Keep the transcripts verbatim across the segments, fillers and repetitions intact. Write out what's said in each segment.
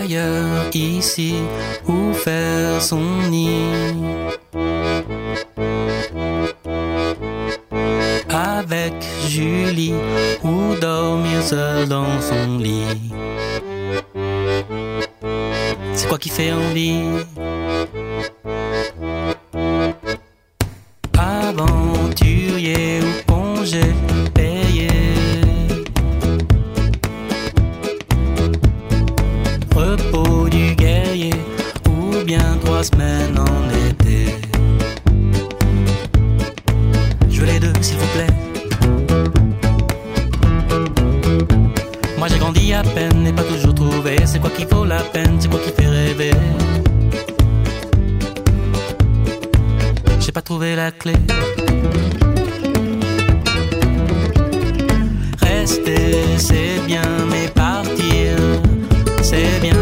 ailleurs, ici, où faire son nid. Avec Julie, ou dormir seul dans son lit. C'est quoi qui fait envie? Aventurier ou congé payé, repos du guerrier, ou bien trois semaines en été. Je veux les deux, s'il vous plaît. Moi j'ai grandi à peine et pas toujours trouvé. C'est quoi qui vaut la peine, c'est quoi qui fait rêver. J'ai pas trouvé la clé. Rester c'est bien, mais partir c'est bien.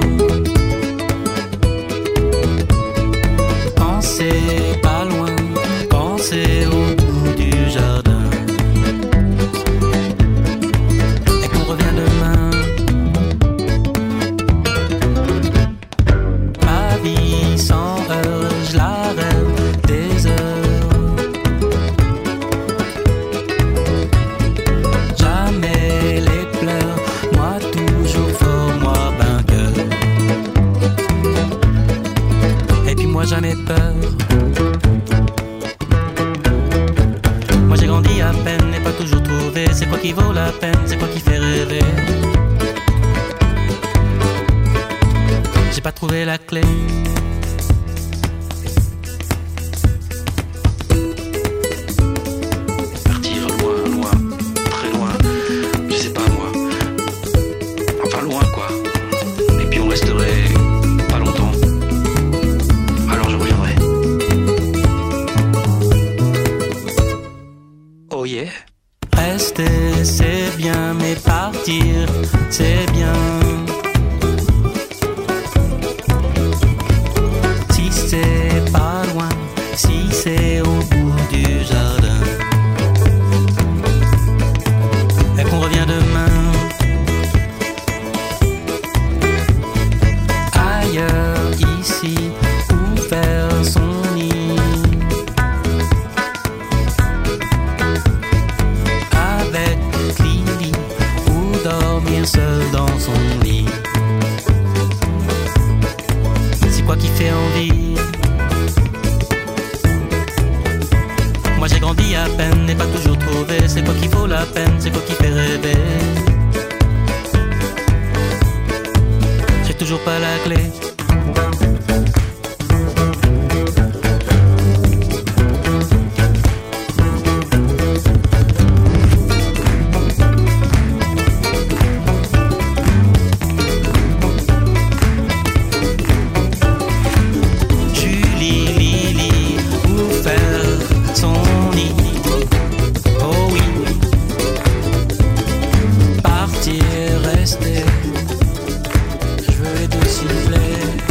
Pensez pas loin, pensez au bout du jardin. Et qu'on revient demain. Ma vie sans heure, je la rêve des heures. Jamais les pleurs, moi toujours fort, moi vainqueur. Et puis moi jamais peur. Moi j'ai grandi à peine et pas toujours trouvé. C'est quoi qui vaut la peine, c'est quoi qui fait rêver. J'ai pas trouvé la clé. Partir loin, loin, très loin, je sais pas moi. Enfin loin quoi. Et puis on resterait pas longtemps. Alors je reviendrai. Oh yeah. Rester c'est bien, mais partir c'est bien. Si c'est pas loin, si c'est au bout du jardin. Et qu'on revient demain. Ailleurs, ici, où faire son nid. Avec Lily, ou dormir seul dans son lit. C'est quoi qui fait envie? Moi j'ai grandi à peine et pas toujours trouvé. C'est quoi qui vaut la peine, c'est quoi qui fait rêver. J'ai toujours pas la clé. Julie, Lily, où faire son nid. Oh oui. Partir, rester. Je veux les deux s'il vous plaît.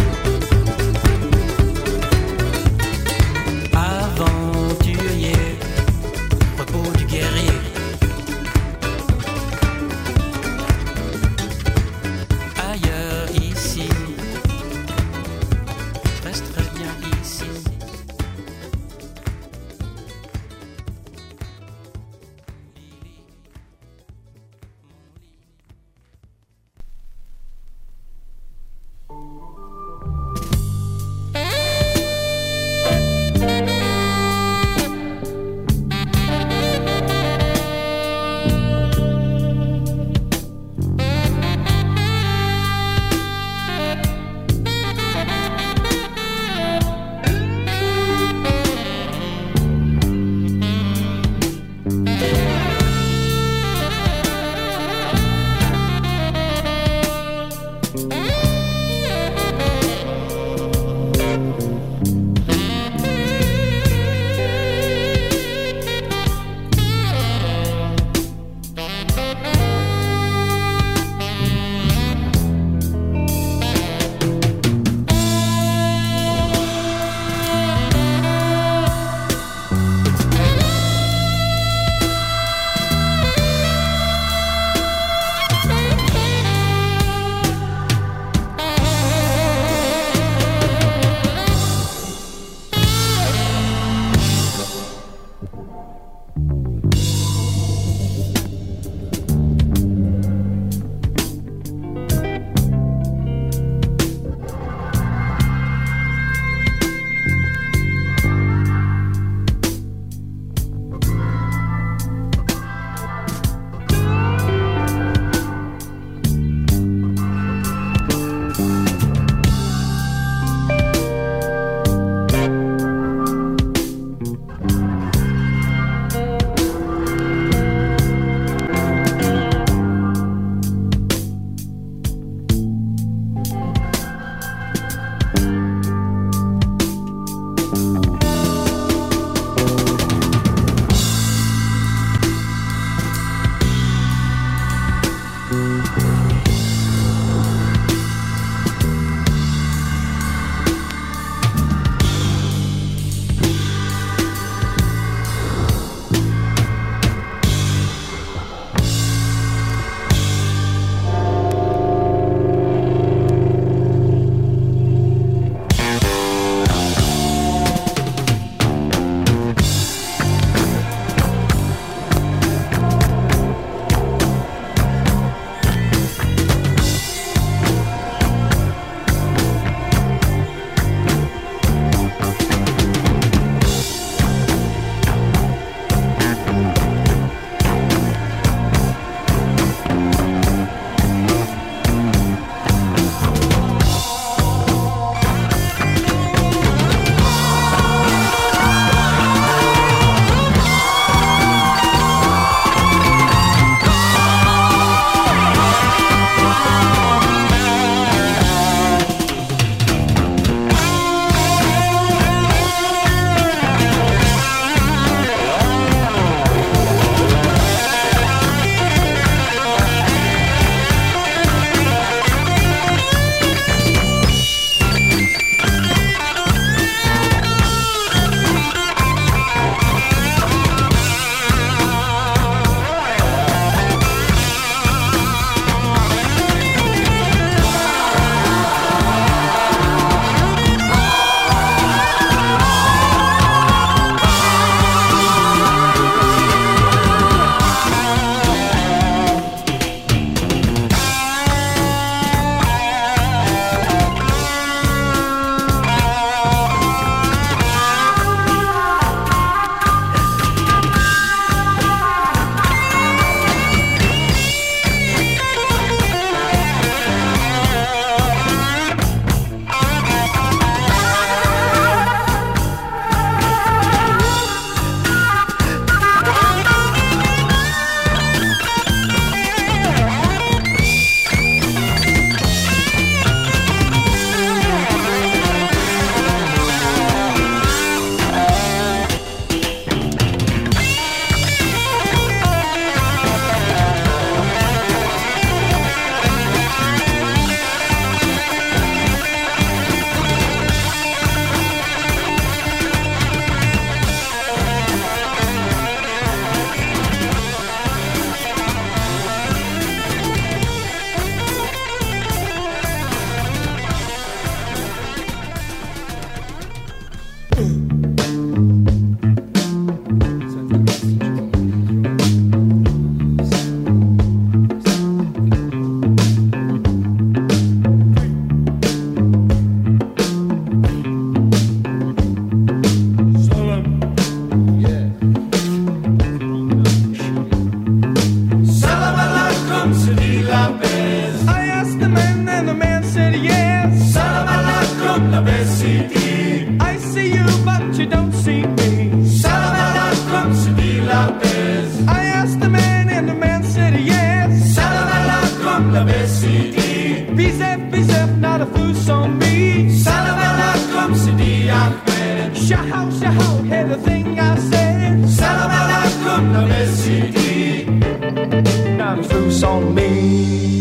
said yes. Salamalacum, la besiti. I see you, but you don't see me. Salamalacum, Sidi la bes. I asked the man, and the man said yes. Salamalacum, la besiti. Bizep, bizep, not a fuss on me. Salamalacum, Sidi Ahmed. Shahau, shahau, hear the thing I said. Salamalacum, la besiti. Not a fuss on me.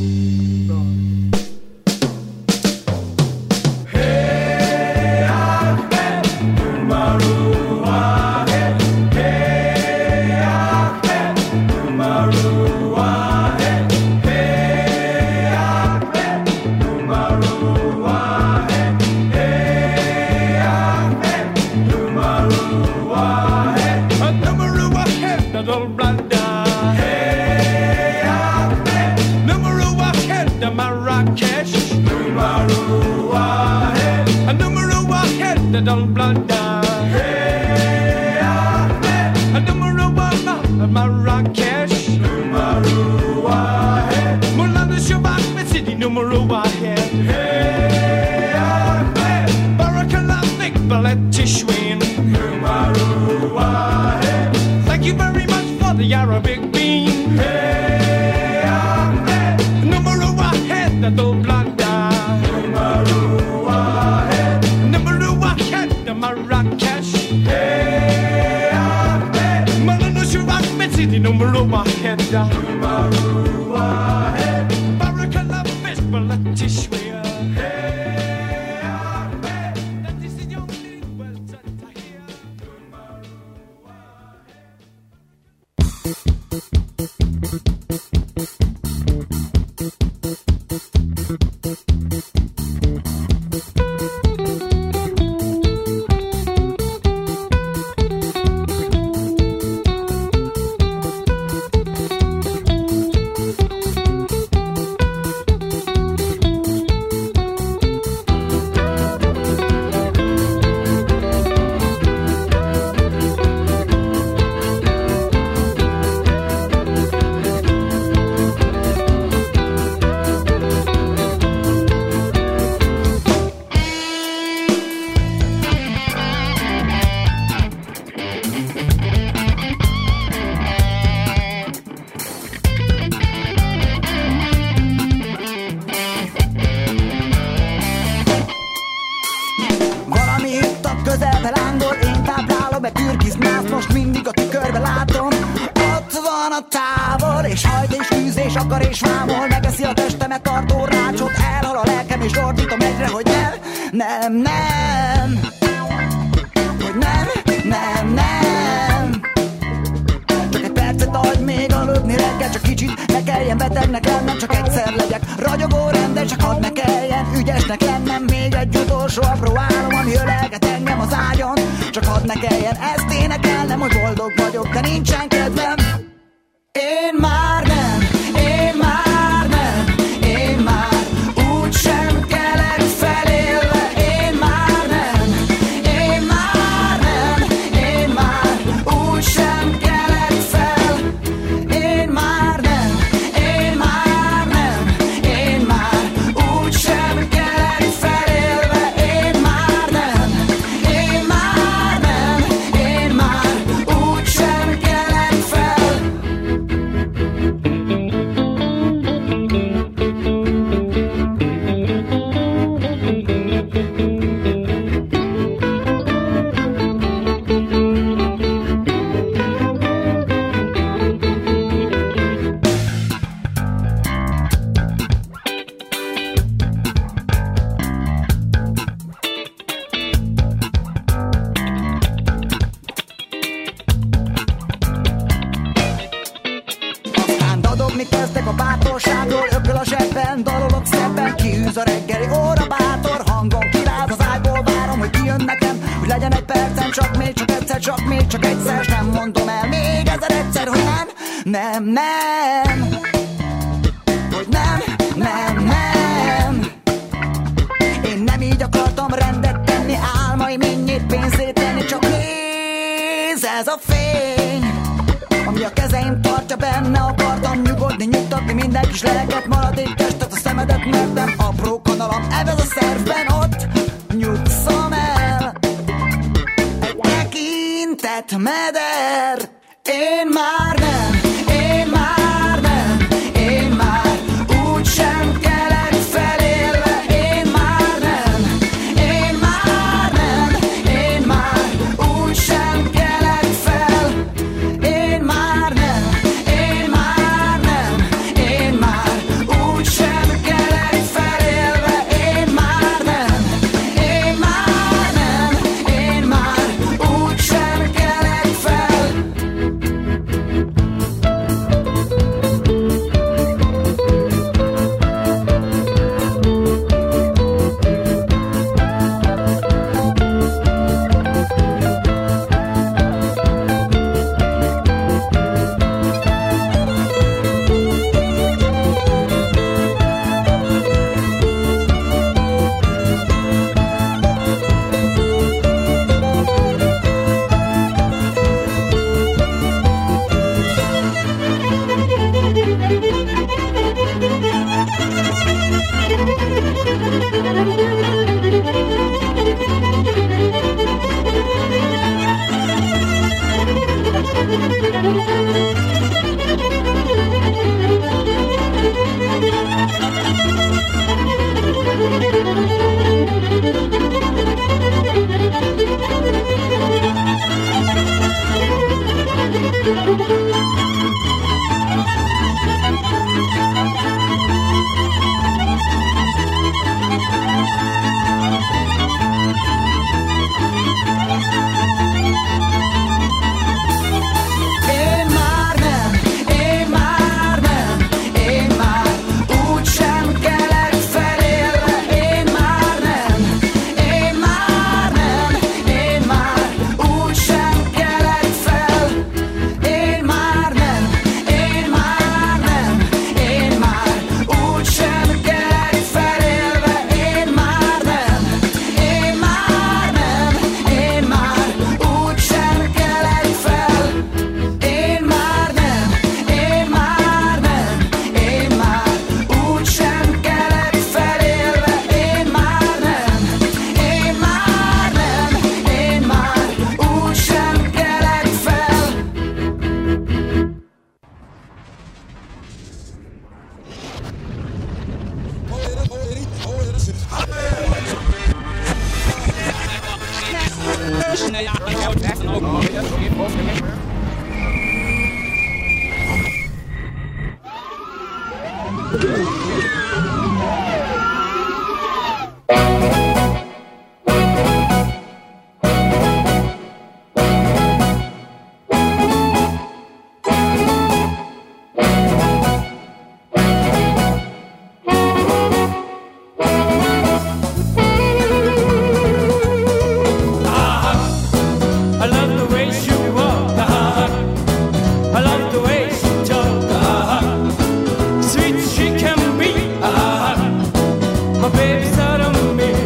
Don't blunder. Hey, Ahmed. A numero one, Marrakesh. Numero one. Mulanda Shabak, City, numero one. Hey, Ahmed. Barakallah, Ballet Tishwin. Numero one. Thank you very much for the Arabic bean. Hey, Ahmed. Numero one, the don't blunder. Numero one. Marrakesh. Hey, Ahmed. Malano Shurak, City, numero one. Numero one. Barakallah, Fish, Ballet Tishwin. Hey, Ahmed. That is the only word that I hear. Nem, nem, hogy nem, nem, nem. Csak egy percet adj még aludni reggel, csak kicsit ne kelljen betegnek lennem, csak egyszer legyek ragyogó rendes, csak hadd ne kelljen ügyesnek lennem. Még egy utolsó apró álom, ami ölelget engem az ágyon, csak hadd ne kelljen ezt énekelnem, hogy boldog vagyok, de nincsen kedvem. Én már nem, én már nem, én már úgy sem kelek felélve. Kezdek a bátorságról, ököl a zsebben, dalolok szebben, kiűz a reggeli óra, bátor hangon kiráz az ágyból, várom, hogy kijön nekem, hogy legyen egy percem, csak még, csak egyszer, csak még, csak egyszer, s nem mondom el még ezer egyszer, hogy nem, nem, nem, hogy nem, nem, nem. Én nem így akartam rendet tenni, álmaim innyit pénzét tenni, csak nézz ez a fény, ami a kezeim tartja benne, akartam nyugodni, nyugtatni minden kis lelket, maradék testet, a szemedet, mert nem aprókat lett meder. Én már nem, én már nem, én már úgy sem kelek felélve. Én már nem, én már nem, én már úgy sem kelek fel. Én már nem, én már nem, én már úgy sem kelek felélve. Én már nem, én már nem, én már úgy sem kelek fel. Én már nem, én már nem, én már úgy sem kelek felélve. Én már nem, én már nem, én már úgy sem kelek fel. Én már nem, én már nem, én már úgy sem kelek felélve. Én már nem, én már nem, én már úgy sem kelek fel. Én már nem, én már nem, én már úgy sem kelek felélve. Én már nem, én már nem, én már úgy sem kelek fel. I love the way she walk, I love the way she talk, sweet she can be, my baby's out of me.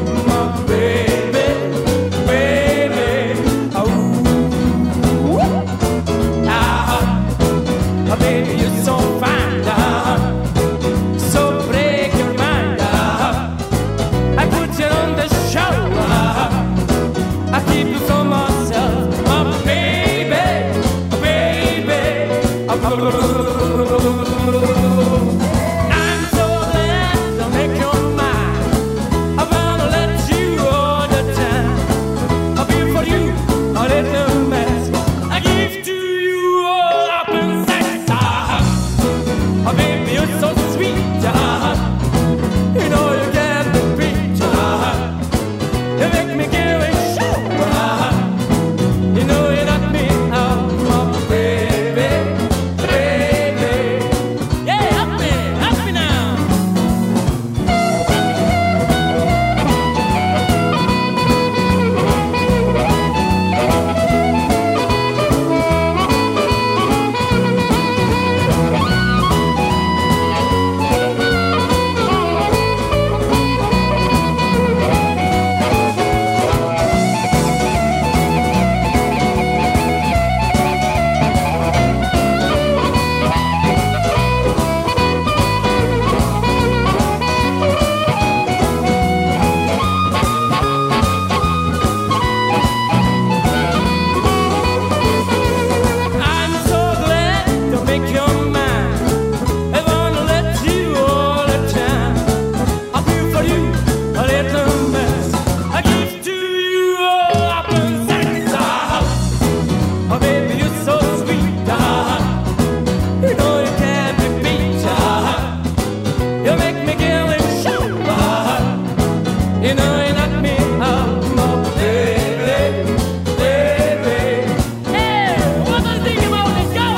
You know you knock me out, my baby, baby. Hey, what do you think about it? Go,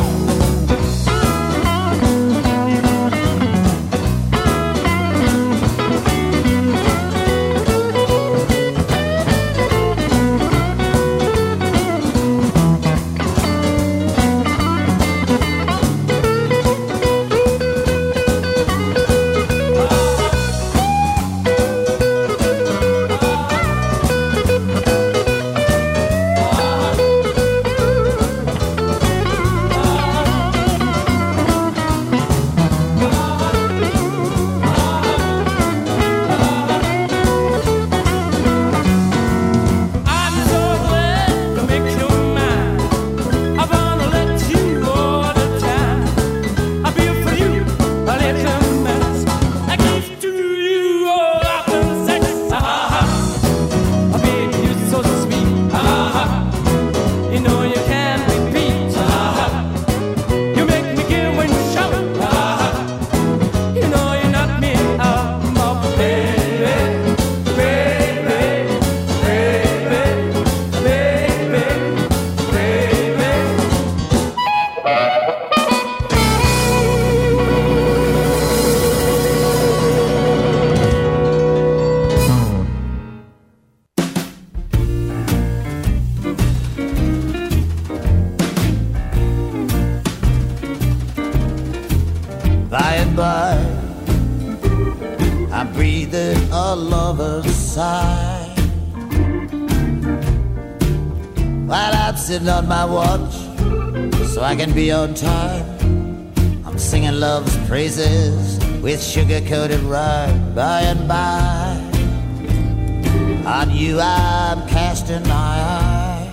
on my watch so I can be on time. I'm singing love's praises with sugar-coated rhyme. By and by, on you I'm casting my eye.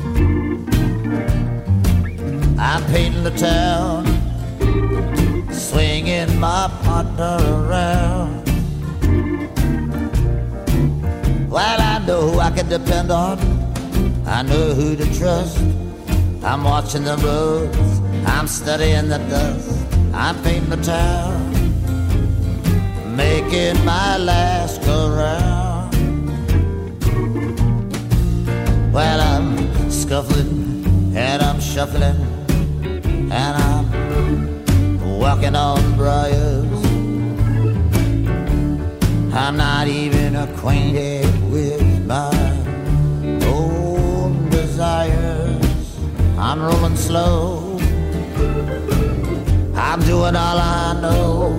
I'm painting the town, swinging my partner around. Well, I know who I can depend on, I know who to trust. I'm watching the roads, I'm studying the dust. I'm painting the town, making my last go round. Well, I'm scuffling and I'm shuffling and I'm walking on briars. I'm not even acquainted with my own desires. I'm rolling slow, I'm doing all I know.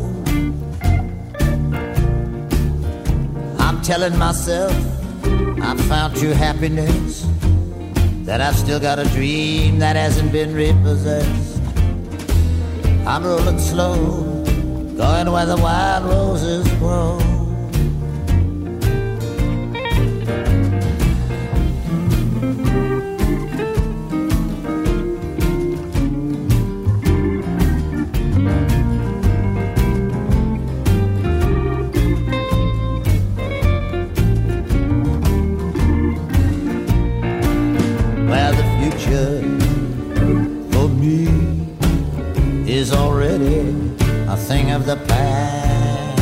I'm telling myself I've found true happiness, that I've still got a dream that hasn't been repossessed. I'm rolling slow, going where the wild roses grow. Is already a thing of the past.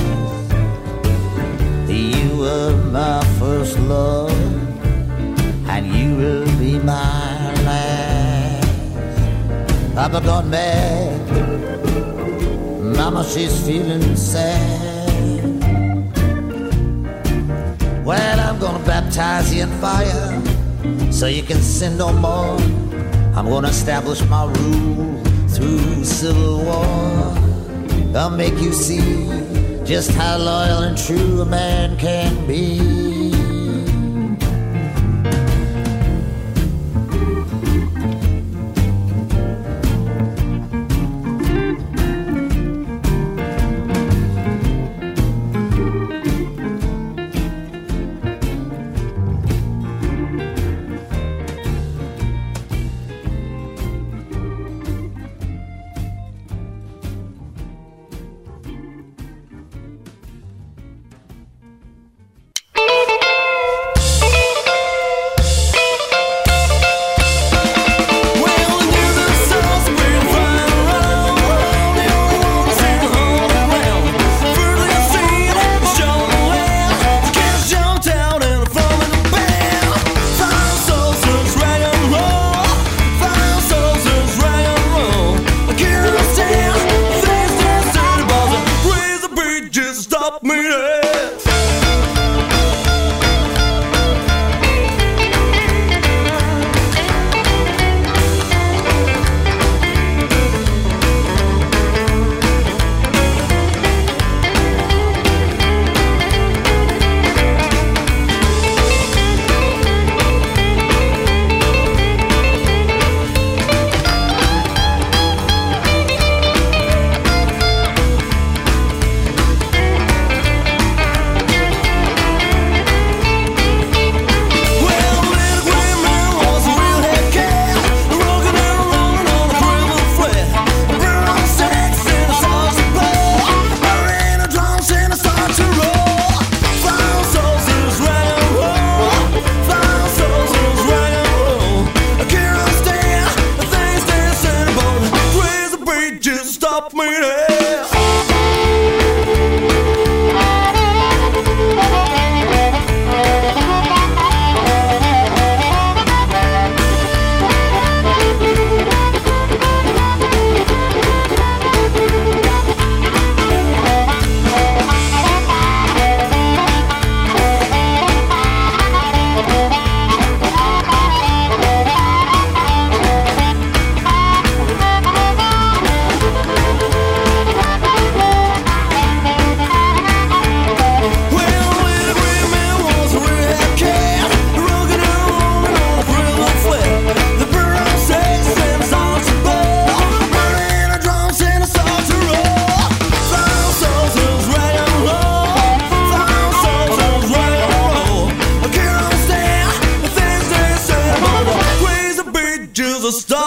You were my first love, and you will be my last. Papa gone mad, Mama she's feeling sad. Well, I'm gonna baptize you in fire, so you can sin no more. I'm gonna establish my rule through civil war. I'll make you see just how loyal and true a man can be.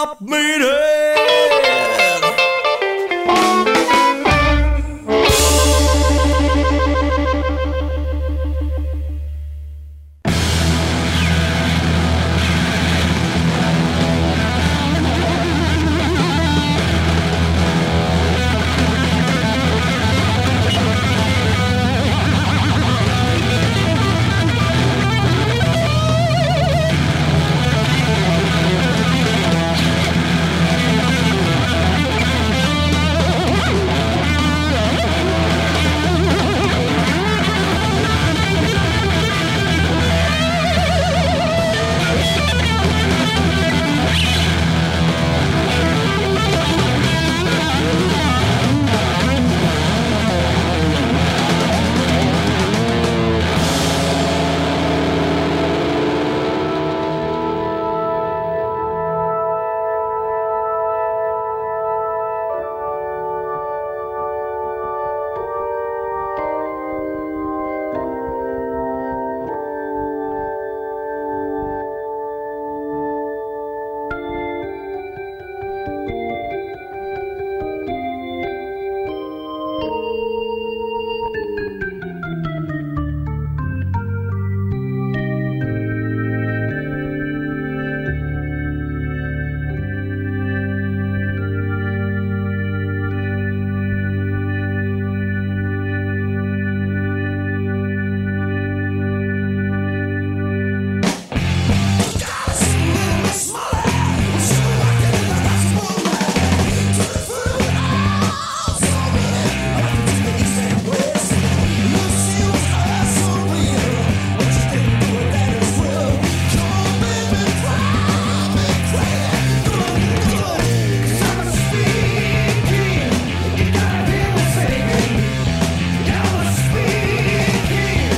stop meaning.